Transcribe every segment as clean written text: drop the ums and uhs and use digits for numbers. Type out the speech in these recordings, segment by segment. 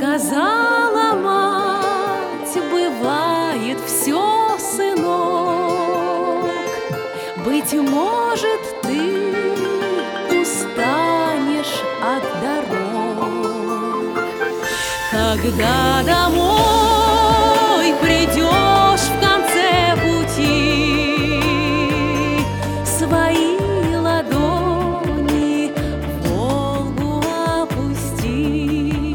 Сказала мать, бывает все, сынок. Быть может, ты устанешь от дорог. Когда домой придешь в конце пути, свои ладони в Волгу опусти.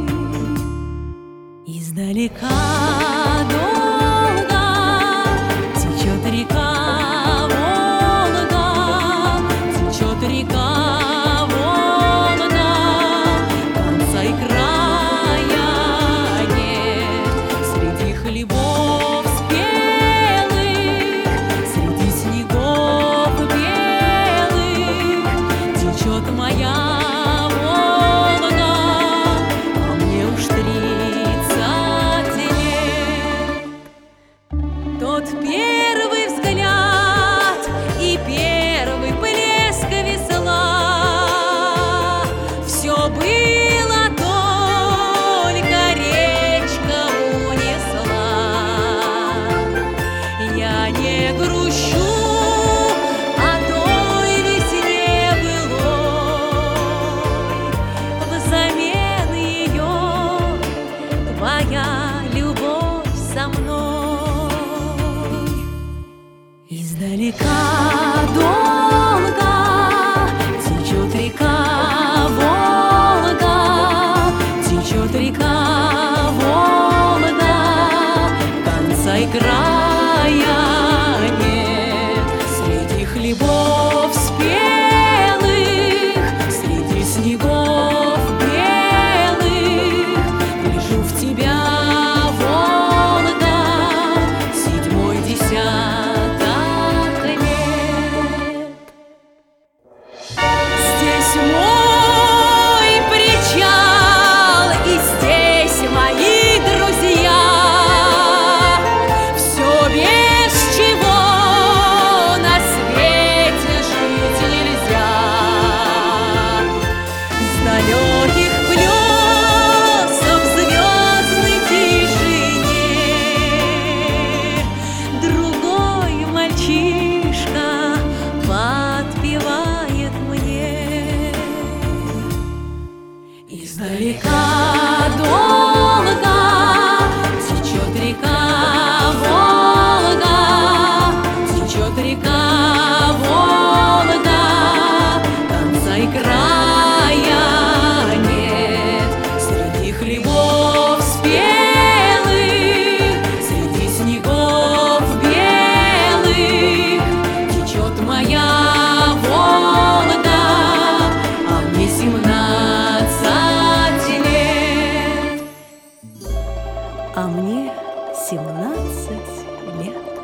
Издалека долго течет река Волга, течет река Волга, конца и края нет. Среди хлебов спелых, среди снегов белых течет моя Волга, а мне уж 30 лет. Тот первый взгляд и первый плеск весла — все было, только речка унесла. Я не грущу о той весне былой, взамен ее твоя любовь со мной. Издалека долго течет река Волга, течет река Волга, конца и края нет. Среди хлебов спелых, среди снегов белых гляжу в тебя, Волга, седьмой десяток лет. Здесь мой причал, и здесь мои друзья. Все, без чего на свете жить нельзя. С далеких плесов в звездной тишине другой мальчишка подпевает мне. Издалека долго течет река Волга, течет река Волга, конца и края нет. Среди хлебов спелых, среди снегов белых течет моя Волга, а мне 17 лет. А мне 17 лет.